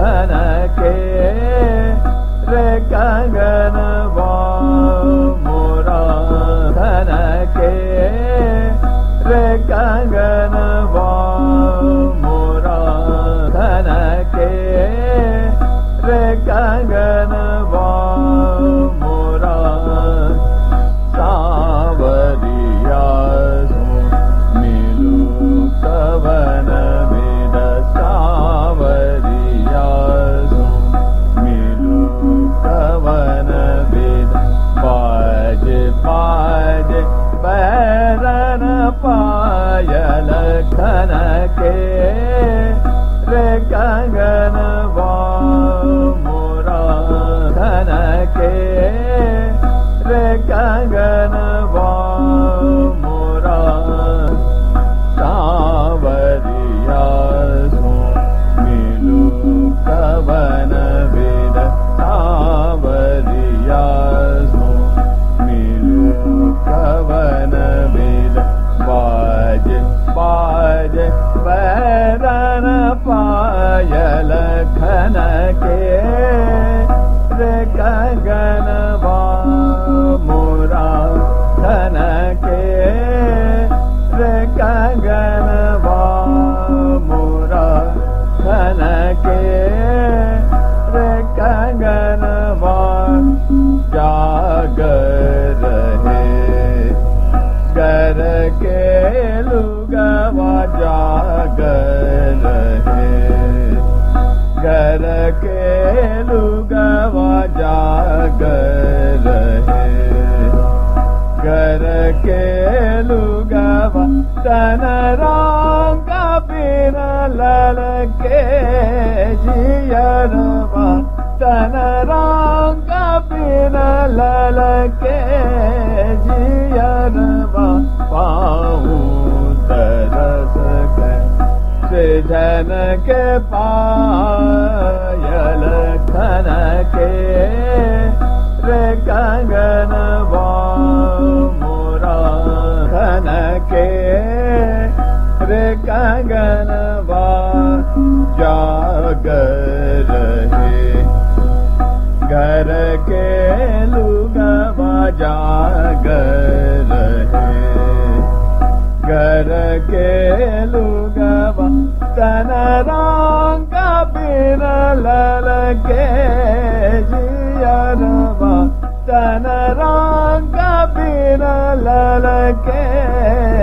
धन के रे कंगन मोरा धन के रे कंगन मोरा धन के रे कंगन मोरा सावरिया मिलू कवन वेद सावरिया मिलू कवन वेद बाज बाज बैरन पायल खन के रे कंगन मोरा धन के रे कंगन मोरा सावरिया मिलू कवन वेद सावरिया मिलू कवन वेद बाज बाज बैरन पायल खन के रे कंगन मोरा धन के रे कंगन मोरा धन के रे कंगन जागर रहे गर के लुगवा जागर रहे गर के लुगवा जागर रहे गर के लुगवा तन रंग बिन लल के जियरवा तन रंग बिन लल के जियरवा पाऊँ तरस से जन के पायल खन के रे कंगन मोरा खन के रे कंगन जागर रहे घर के लुगवा जागर रहे घर के लुगवा तन रंग बिन लल के जियरवा तन रंग बिन लल के